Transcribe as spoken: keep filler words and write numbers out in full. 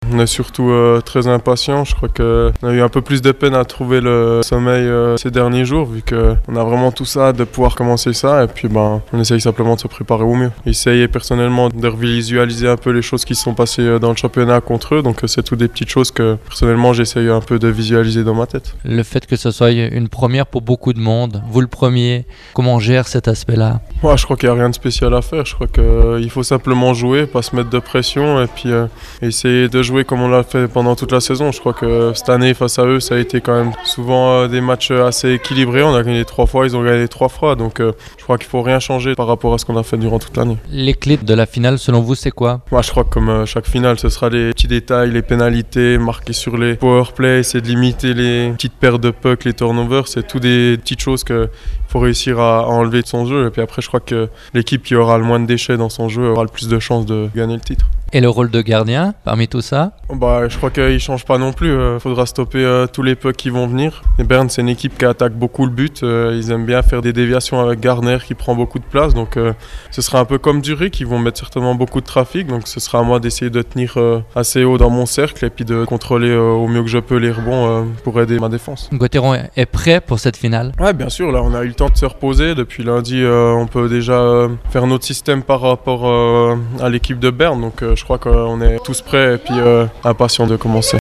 On est surtout euh, très impatients. Je crois qu'on a eu un peu plus de peine à trouver le sommeil euh, ces derniers jours, vu qu'on a vraiment tout ça, de pouvoir commencer ça. Et puis ben, on essaye simplement de se préparer au mieux. Essayer personnellement de visualiser un peu les choses qui se sont passées dans le championnat contre eux. Donc c'est toutes des petites choses que personnellement j'essaye un peu de visualiser dans ma tête. Le fait que ce soit une première pour beaucoup de monde, vous le premier, comment on gère cet aspect-là? Moi, je crois qu'il n'y a rien de spécial à faire. Je crois qu'il euh, faut simplement jouer, pas se mettre de pression et puis euh, essayer de jouer comme on l'a fait pendant toute la saison. Je crois que cette année, face à eux, ça a été quand même souvent euh, des matchs assez équilibrés. On a gagné trois fois, ils ont gagné trois fois. Donc euh, je crois qu'il ne faut rien changer par rapport à ce qu'on a fait durant toute l'année. Les clés de la finale, selon vous, c'est quoi? Moi, je crois que comme euh, chaque finale, ce sera les petits détails, les pénalités, marquer sur les powerplays, essayer de limiter les petites pertes de puck, les turnovers. C'est tout des petites choses qu'il faut réussir à, à enlever de son jeu. Et puis après, je crois que l'équipe qui aura le moins de déchets dans son jeu aura le plus de chances de gagner le titre. Et le rôle de gardien, parmi tout ça? Bah, je crois qu'il ne change pas non plus. Il euh, faudra stopper euh, tous les pucks qui vont venir. Et Berne, c'est une équipe qui attaque beaucoup le but. Euh, ils aiment bien faire des déviations avec Garner qui prend beaucoup de place. Donc euh, ce sera un peu comme Zurich, qui vont mettre certainement beaucoup de trafic. Donc ce sera à moi d'essayer de tenir euh, assez haut dans mon cercle et puis de contrôler euh, au mieux que je peux les rebonds euh, pour aider ma défense. Gauthieron est prêt pour cette finale? Ouais, bien sûr. Là, on a eu le temps de se reposer. Depuis lundi, euh, on peut déjà euh, faire notre système par rapport euh, à l'équipe de Berne. Donc euh, je crois qu'on est tous prêts et puis euh, impatients de commencer.